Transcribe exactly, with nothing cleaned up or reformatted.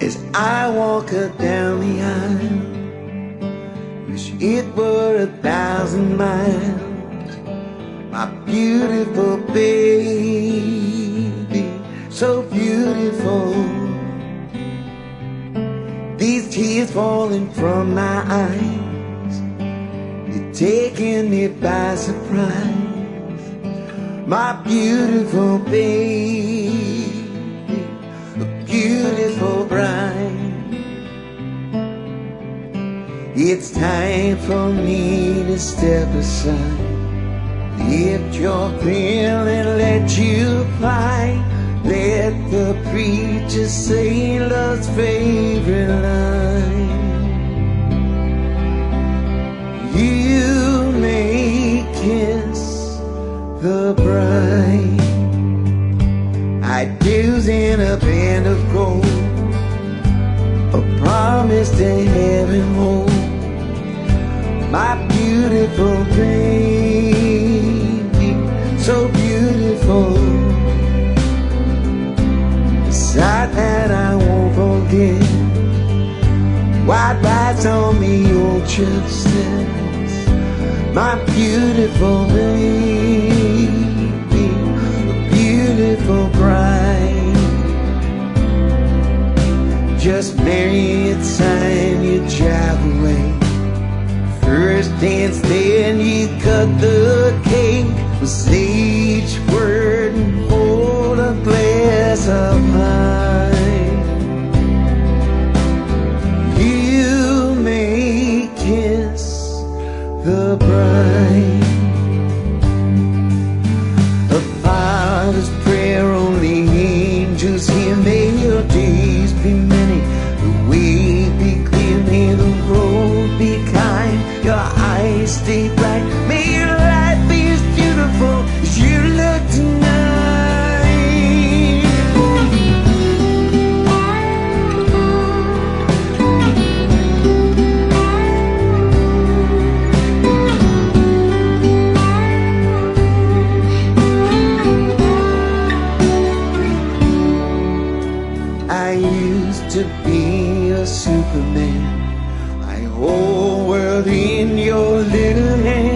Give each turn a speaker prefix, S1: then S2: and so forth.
S1: as I walk her down the aisle. Wish it were a thousand miles, my beautiful baby, so beautiful. These tears falling from my eyes, you're taking me by surprise, my beautiful baby, a beautiful bride. It's time for me to step aside, lift your veil and let you fly. Let the preacher say love's favorite line. You may kiss the bride, ideals in a band of gold, a promise to heaven hold, my beautiful baby, so beautiful. Sight that I won't forget, white rice on the old church steps, my beautiful baby, a beautiful bride. Just marry it, sign, you drive away. First dance, then you cut the cake. We'll say each word and hold a glass of wine. You may kiss the bride. A father's prayer only angels hear. May your days be many, the way be clear, may the road be kind, your eyes stay bright, may your life be as beautiful as you look tonight. I used to be a Superman, my whole world in your little hand.